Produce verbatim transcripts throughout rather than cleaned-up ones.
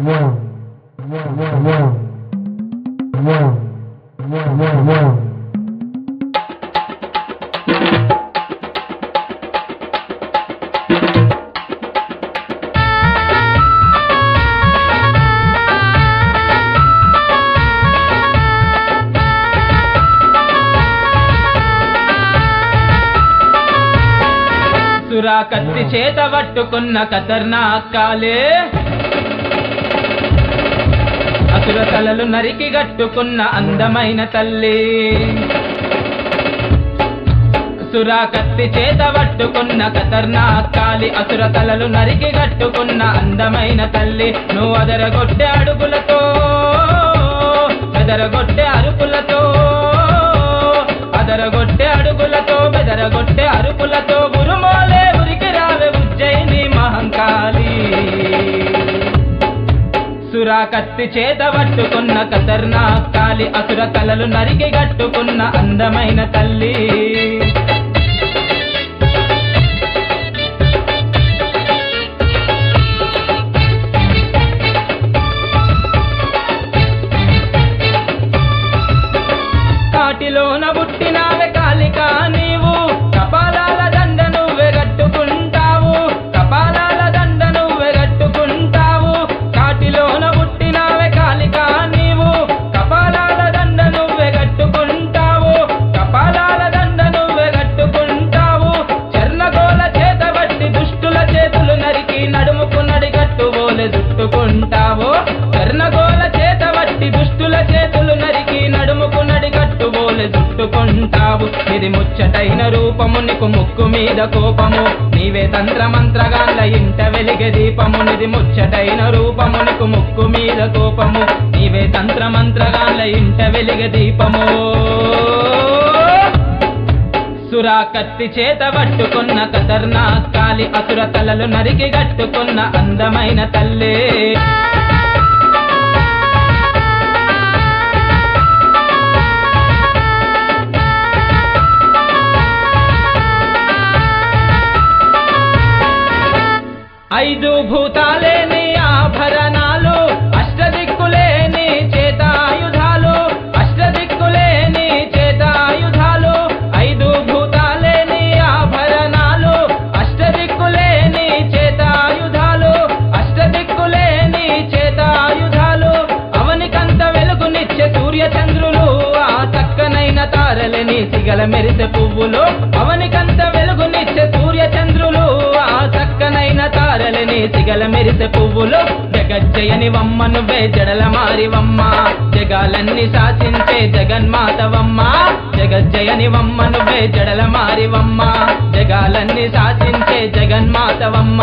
సురా కత్తి చేత పట్టుకున్న ఖతర్నాక్ కాలే అసుర తలలు నరికి గట్టుకున్న అందమైన తల్లి. సురా కత్తి చేత పట్టుకున్న ఖతర్నాక్ కాలి అసుర తలలు నరికి గట్టుకున్న అందమైన తల్లి. నువ్వు అదరగొట్టె అడుగులతో బెదరగొట్టె అరుపులతో అదరగొట్టె అడుగులతో బెదరగొట్టె అరుపులతో గురుమోలే ఉరికి రావే ఉజ్జయిని మహంకాళి. సురా కత్తి చేత పట్టుకున్న ఖతర్నాక్ కాలి అసుర తలలు నరికి గట్టుకున్న అందమైన తల్లి. కాటిలోన పుట్టినావే కాళికా నీవు కపాలాల దండ నువ్వే గట్టుకుంటావు కపాలాల దండ నువ్వే గట్టుకుంటావు. కాటిలోన పుట్టినావే కాళికా నీవు కపాలాల దండ నువ్వే గట్టుకుంటావు కపాలాల దండ నువ్వే గట్టుకుంటావు. చర్ణగోల చేత బట్టి దుష్టుల చేతులు నరికి నడుముకు నడిగట్టు ఓలె చుట్టుకుంటావు. చర్ణగోల చేత బట్టి దుష్టుల చేతులు నరికి నడుముకు నడిగట్టు ఓలె చుట్టుకుంటావు. ఇది ముచ్చటైన రూపము నీకు ముక్కు మీద కోపము నీవే తంత్ర మంత్రగాళ్ళ ఇంట వెలిగే దీపము. నిది ముచ్చటైన రూపము నీకు ముక్కు మీద కోపము నీవే తంత్ర మంత్రగాళ్ళ ఇంట వెలిగే దీపము. సురా కత్తి చేత పట్టుకున్న ఖతర్నాక్ కాలి అసుర తలలు నరికి గట్టుకున్న అందమైన తల్లి. ఐదు భూతాలేని ఆభరణాలు అష్టదిక్కులేని చేతాయుధాలు అష్టదిక్కులేని చేతాయుధాలు. ఐదు భూతాలేని ఆభరణాలు అష్టదిక్కులేని చేతాయుధాలు అష్టదిక్కులేని చేతాయుధాలు. అవనికంత వెలుగునిచ్చే సూర్యచంద్రులు ఆ చక్కనైన తారలని సిగల మెరిసే పువ్వులు. అవనికంత వెలుగునిచ్చే సూర్యచంద్రులు ఆ చక్కనైన తారలని సిగల మెరిసే పువ్వులు. జగజ్జయని వమ్మ నువ్వే జడల మారివమ్మ జగాలన్నీ శాసించే జగన్మాతవమ్మ. జగజ్జయని వమ్మ నువ్వే జడల మారివమ్మ జగాలన్నీ శాసించే జగన్మాతవమ్మ.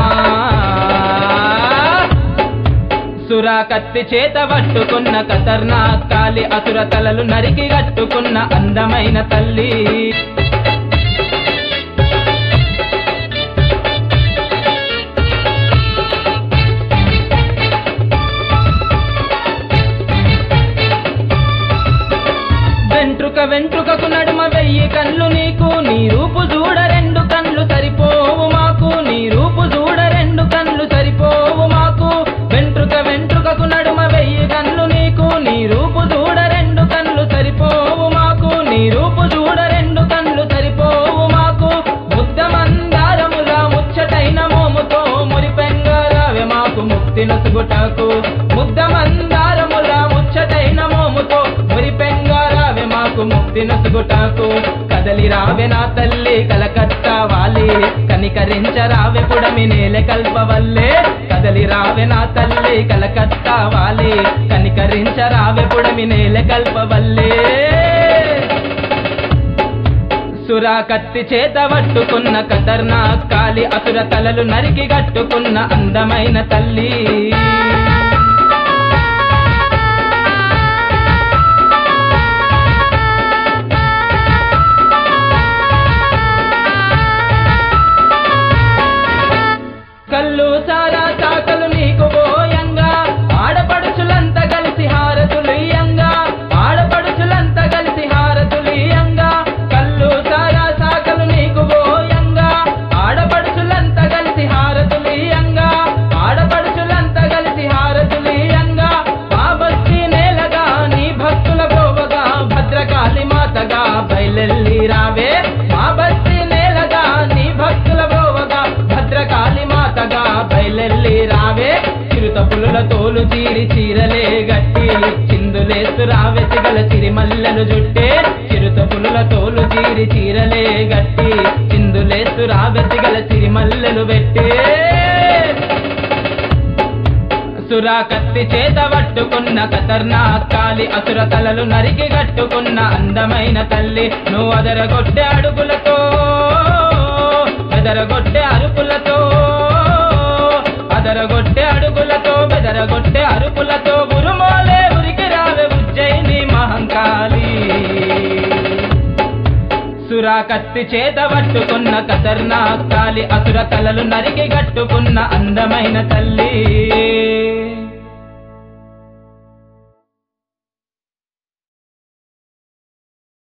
సురా కత్తి చేత పట్టుకున్న ఖతర్నాక్ కాలి అసుర తలలు నరికి గట్టుకున్న అందమైన తల్లి. వెంట్రుక వెంట్రుకకు నడుమ వెయ్యి కళ్ళు నీకు నీ రూపు చూడ రెండు కళ్ళు సరిపోవు మాకు నీ రూపు చూడ రెండు కళ్ళు సరిపోవు మాకు. వెంట్రుక వెంట్రుకకు నడుమ వెయ్యి కళ్ళు నీకు నీ రూపు చూడ రెండు కళ్ళు సరిపోవు మాకు నీ రూపు చూడ రెండు కళ్ళు సరిపోవు మాకు. ముద్ద మందారముల ముచ్చటైన మోముతో మురిపెంగరావే మాకు ముక్తి నొసుగుటకు. ముద్ద మందారముల ముచ్చటైన మోముతో మురిపెంగరావే మాకు ముక్తి నొసుగుటకు. కదలి రావే నా తల్లి కలకత్తా వాలి కనికరించరావే పుడమి నేల కల్పవల్లే. కదలి రావే నా తల్లి కలకత్తా వాలి కనికరించరావే పుడమి నేల కల్పవల్లే. సురా కత్తి చేత పట్టుకున్న ఖతర్నాక్ కాలి అసుర తలలు నరికి గట్టుకున్న అందమైన తల్లి. కళ్ళు సారా చాకలు నీకు పోయంగా ఆడపడుచులంతా కలిసి హారతులియంగా ఆడపడుచులంతా కలిసి హారతులియంగా. కళ్ళు సారా చాకలు నీకు పోయంగా ఆడపడుచులంతా కలిసి హారతులియంగా ఆడపడుచులంతా కలిసి పులుల తోలు చీరి చీరలే గట్టి చిందులేస్తు రావెసిగల సిరిమల్లెలు జుట్టే చిరుత పులుల తోలు చీరి చీరలే గట్టి చిందులేస్తు రావెసిగల సిరిమల్లెలు పెట్టే సురా కత్తి చేత పట్టుకున్న ఖతర్నాక్ కాలి అసుర తలలు నరికి గట్టుకున్న అందమైన తల్లి నువ్వు అదరగొట్టె అడుగులతో బెదరగొట్టె అరుపులతో అదరగొట్టె అడుగులతో బెదరగొట్టె అరుపులతో ఉరుమోలే ఉరికి రావే ఉజ్జయిని మహంకాళి సురా కత్తి చేత పట్టుకున్న ఖతర్నాక్ కాలి అసుర తలలు నరికి గట్టుకున్న అందమైన తల్లి